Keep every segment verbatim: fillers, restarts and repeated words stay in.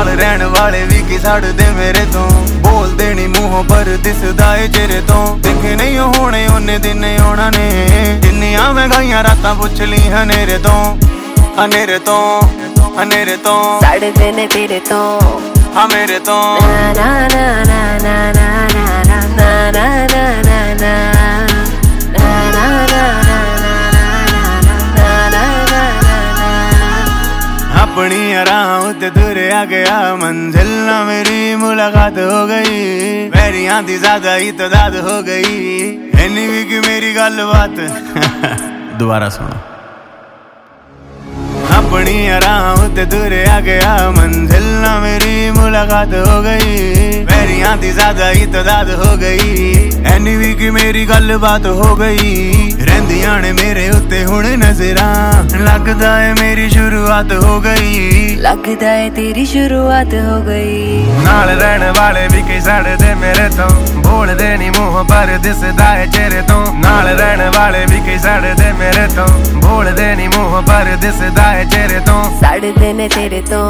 नाल रहन वाले भी की सड़दे मेरे तो बोलदे नी मूहों पर दिसदा ए चेहरे तो दिखे नहीं होने उन्ने दिन आना ने जिन्नियां मैं गाइयां रातां पुछ ली हनेरे तो हनेरे तो हनेरे तो सड़दे ने तेरे तो हाँ मेरे तो ना ना ना ना ना ना ना ना ना ना ना अपनी आराम ते दूर आ गया मंजिल ना मेरी मुलाकात हो गई मेरी आंधी ज्यादा ही तादाद हो गई इन्नी भी कि मेरी गल बात दोबारा सुनो अपनी आराम ते दूर आ गया मंजिल ना मेरी मुलाकात हो गई मेरी आंधी ज्यादा ही तादाद हो गई इन्नी भी कि मेरी गल बात हो गई रहंदियां ने मेरे उत्ते हुण नजरां लगदा है मेरी शुरुआत हो गई लगदा है तेरी शुरुआत हो गई नाल रहन वाले भी कई सड़दे मेरे तो बोलदे नी मूंह पर दिसदा है चेहरे तो नाल रहन वाले भी कई सड़दे मेरे तो बोलदे नी मूंह पर दिसदा है चेहरे तो सड़दे ने तेरे तो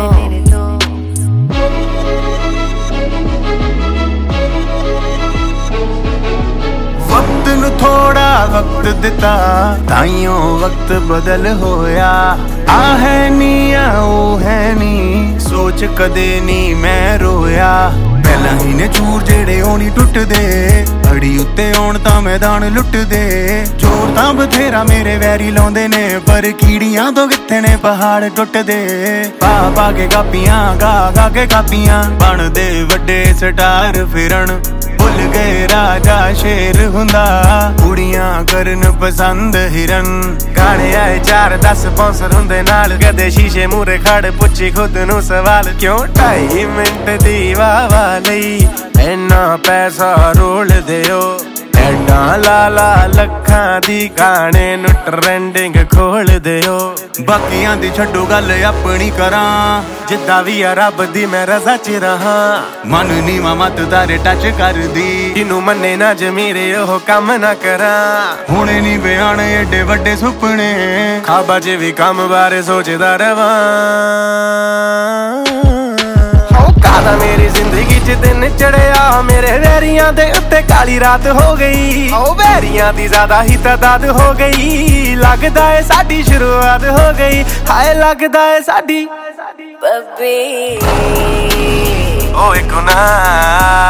वक्त नू थोड़ा वक्त दिता ताइयों वक्त बदल होया आ है नी आ ओ है नी सोच कदे नी मैं रोया पहला ही ने चूर जेड़े होनी टुट दे अड़ी उत्ते आउण तां मैदान लुट दे चोर तां बथेरा मेरे वैरी लाउंदे ने पर कीड़ियां तो कित्थे ने पहाड़ टुट दे पा पा के कापियां गा गा के कापियां बन दे वड्डे स्टार फिरन भुल गए राजा शेर हुंदा कुड़ियां करन पसंद हिरन गाने आए चार दस स्पॉन्सर हुंदे नाल कदे शीशे मूरे खड़ पुछी खुद नू सवाल क्यों ढाई मिंट दी वावा लई इन्ना पैसा रोल दियो एडा लाला लखां दी गाने नू ट्रेंडिंग खोल दियो बाकियां दी छड्डो गल अपनी करां जिद्दां वी आ रब दी मैं रज़ा च रहां मन नी मत तारे टच कर दी जिन्नू मन्ने ना जमीरे ओह कम ना करां हुणे नी बयान एडे वड्डे सुपने खाबा च वी कम बारे सोचदा रवां कादा मेरी जिंदगी च दिन चढ़िया मेरे वैरियां दे उत्ते काली रात हो गई ओ वैरियां दी ज्यादा ही तादाद हो गई लगदा है साडी शुरुआत हो गई हाय लगदा है साडी बब्बी ओए गुनाह